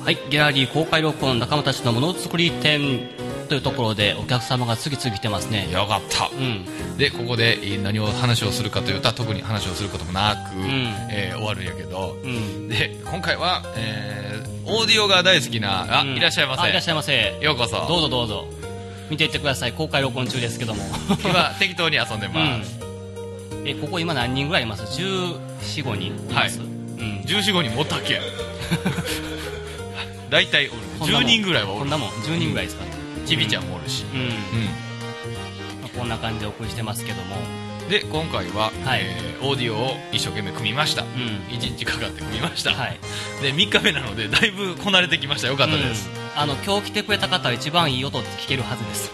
はい、ギャラリー公開録音仲間たちのものづくり展というところでお客様が次々来てますね。 よかった、でここで何を話をするかというと特に話をすることもなく、終わるんやけど、で今回は、オーディオが大好きな、いらっしゃいませ。 いらっしゃいませ。 ようこそ。 どうぞどうぞ見ていってください。公開録音中ですけども今適当に遊んでます、 ここ今何人ぐらいいます？ 14、15人います、 14、15人もおったっけ大体おる10人ぐらいはおる。 こんなもん10人ぐらいですか。 ちびちゃんもおるし、 こんな感じでお送りしてますけども、 で今回は、オーディオを一生懸命組みました、1日かかって組みました、で3日目なのでだいぶこなれてきました。よかったです、 今日来てくれた方は一番いい音って聞けるはずです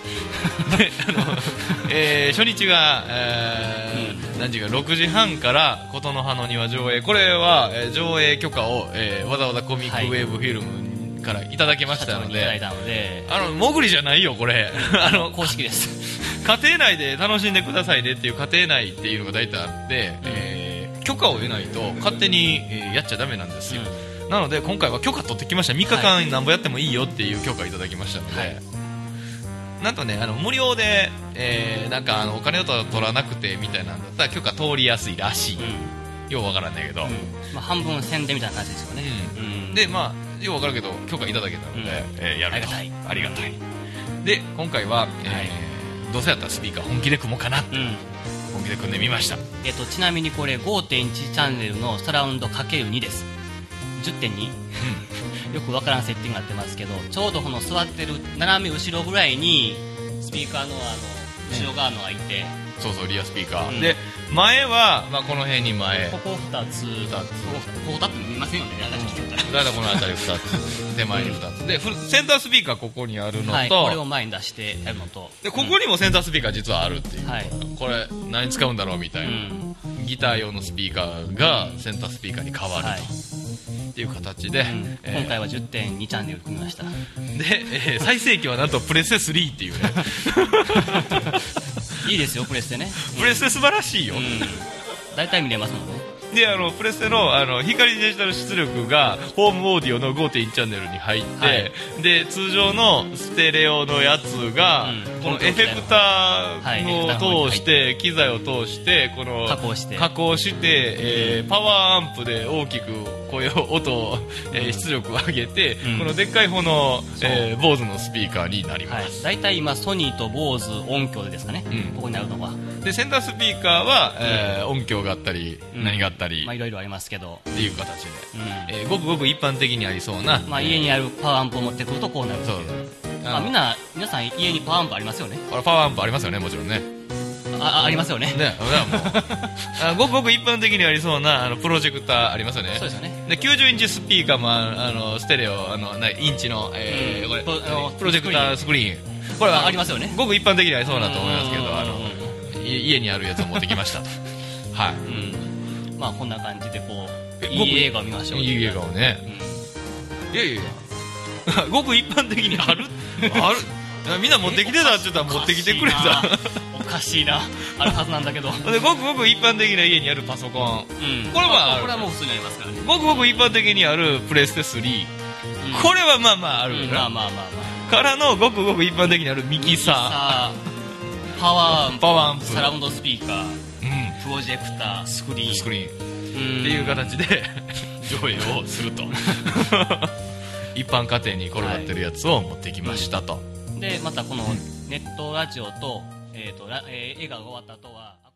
で初日が、何時か6時半から琴の葉の庭上映、これは、上映許可を、わざわざコミックウェーブフィルムからいただきましたので、潜りじゃないよこれ公式です家庭内で楽しんでくださいねっていう家庭内っていうのが大体あって、許可を得ないと勝手に、やっちゃダメなんですよ、なので今回は許可取ってきました。3日間なんぼやってもいいよっていう許可いただきましたので、なんとね無料で、なんかお金を取らなくてみたいなんだったら許可通りやすいらしい、ようわからんねんけど、 半分宣伝みたいな感じですよね、 でようわかるけど許可いただけたので、やるとありがたい。で今回は、どうせやったらスピーカー本気で組もうかなって、本気で組んでみました。 ちなみにこれ 5.1 チャンネルのサラウンド ×2 です。 10.2 よくわからんセッティングになってますけど、ちょうどこの座ってる斜め後ろぐらいにスピーカーの後ろ側の開いて、 そうリアスピーカー、で前は、この辺に前ここ2つここ2つ見ませんよね。 だいたいこの辺り2つ手前に2つでセンタースピーカーここにあるのと、 これを前に出してやるのと、 でここにもセンタースピーカー実はあるっていう、これ何使うんだろうみたいな、ギター用のスピーカーがセンタースピーカーに変わると、っていう形で、 今回は 10.2 チャンネル組みました。 で、最盛期はなんとプレステ3っていうねいいですよプレステね。 プレステ素晴らしいよ、 大体見れますもんね。 でプレステの光デジタル出力がホームオーディオの 5.1 チャンネルに入って、で通常のステレオのやつが、このエフェクターを通して、機材を通してこの加工して、パワーアンプで大きく音、出力を上げて、このでっかい方の、BOSE のスピーカーになります。 大体今ソニーと BOSE 音響でですかね、ここになるのは。 でセンタースピーカーは、音響があったり、何があったり、 いろいろありますけどっていう形で、ごくごく一般的にありそうな、 家にあるパワーアンプを持ってくるとこうなるっていう。皆さん家にパワーアンプありますよね。 パワーアンプありますよね、もちろんね。 ありますよね。 ごくごく一般的にありそうなプロジェクターありますよね。 そうですよね。 で90インチスピーカーもステレオインチの、これプロジェクタースクリーン、これはありますよね。 ごく一般的にありそうなと思いますけど、家にあるやつを持ってきましたはい、 こんな感じでいい映画を見ましょう。 いい映画をね、いやごく一般的にあるみんな持ってきてたって言ったら持ってきてくれた。 おかしいな、あるはずなんだけどでごくごく一般的な家にあるパソコン、これはもう普通にありますからね。 ごくごく一般的にあるプレステ3、これはあるからのごくごく一般的にあるミキサー、パワーアンプ、 サラウンドスピーカー、プロジェクター、スクリーンっていう形で上映をすると一般家庭に転がってるやつを持ってきましたと。 でまたこのネットラジオと映画が終わった後は